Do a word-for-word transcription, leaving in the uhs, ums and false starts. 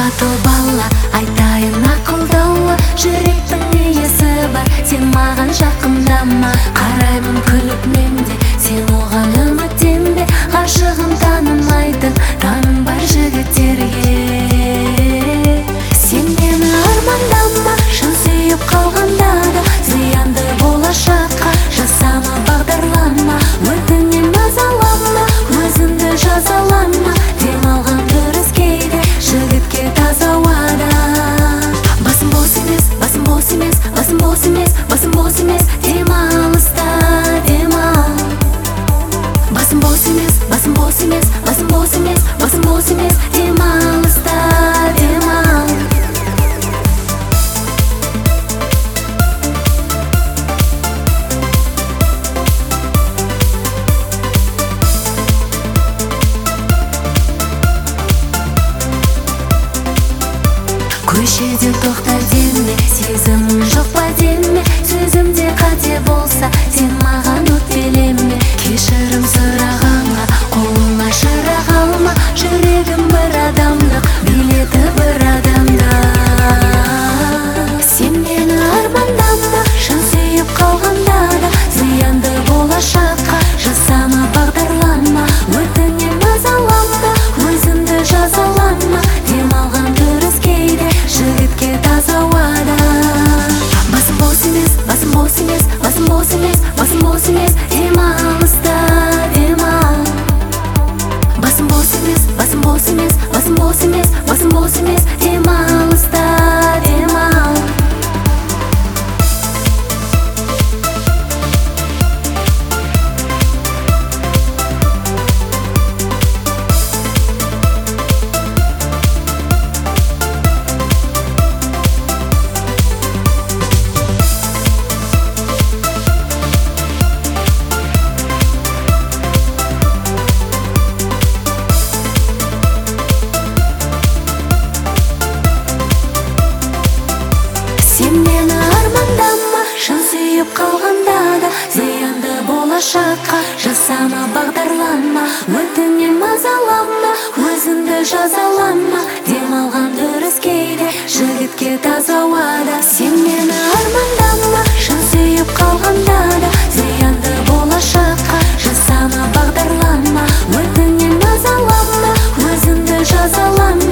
батыл бала, айтайын ақылдауы, жүректің иесі бар, сен маған жақындама. Қараймын күліп менде, сен оған үміттенбе. Ғашығын танымайтын, таным бар жігіттерге. Сен мені армандама, шын сүйіп қалғанда да, зиянды болашаққа жасама бағдарлама. Өтінем мазалама, өзіңді жазалама. Демалған дұрыс кейде, жігітке таза ауада. Басым бос емес, басым бос емес, басым бос емес, басым бос емес, демалыста демал. Басым бос емес, басым бос емес, басым бос емес, басым бос емес, демалыста демал. Көшеде тоқта деме, сезімің жоқ па деме. Сөзімде қате болса, сен маған өкпелеме. Кешірім сұрағанға қолыңа шырақ алма. Жүрегім бір адамдық, билеті бір адамда. Сен мені армандама, шын сүйіп қалғанда да, зиянды болашаққа жасама бағдарлама. Өтінем мазалама, өзіңді жазалама. Демалған дұрыс кейде, жігітке таза ауада. Басым бос емес, басым бос емес, басым бос емес, басым бос емес, демалыста демал. Басым бос емес, басым бос емес, басым бос емес, басым бос емес, демалыста демал. Сен мені армандама, шын сүйіп қалғанда да, зиянды болашаққа жасама бағдарлама. Өтінем мазалама, өзіңді жазалама. Демалған дұрыс кейде, жігітке таза ауада. Сен мені армандама, шын сүйіп қалғанда да, зиянды болашаққа жасама бағдарлама. Өтінем мазалама, өзіңді жазалама.